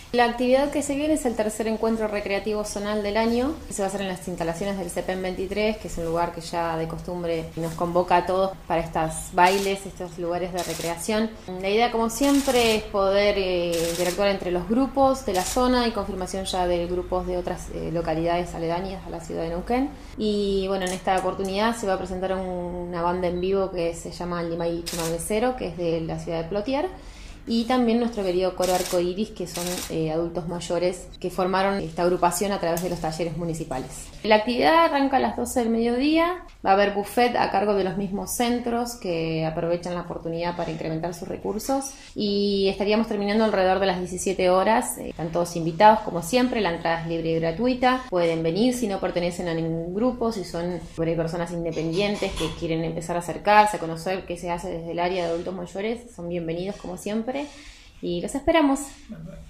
La actividad que se viene es el tercer encuentro recreativo zonal del año, que se va a hacer en las instalaciones del CEPEN 23, que es un lugar que ya de costumbre nos convoca a todos para estos bailes, estos lugares de recreación. La idea, como siempre, es poder interactuar entre los grupos de la zona y confirmación ya de grupos de otras localidades aledañas a la ciudad de Neuquén. Y bueno, en esta oportunidad se va a presentar una banda en vivo que se llama Limay Chumamecero, que es de la ciudad de Plotier. Y también nuestro querido coro Arcoiris, que son adultos mayores que formaron esta agrupación a través de los talleres municipales. La actividad arranca a las 12 del mediodía, va a haber buffet a cargo de los mismos centros que aprovechan la oportunidad para incrementar sus recursos y estaríamos terminando alrededor de las 17 horas. Están todos invitados como siempre, la entrada es libre y gratuita, pueden venir si no pertenecen a ningún grupo, si son personas independientes que quieren empezar a acercarse, a conocer qué se hace desde el área de adultos mayores, son bienvenidos como siempre. Y los esperamos.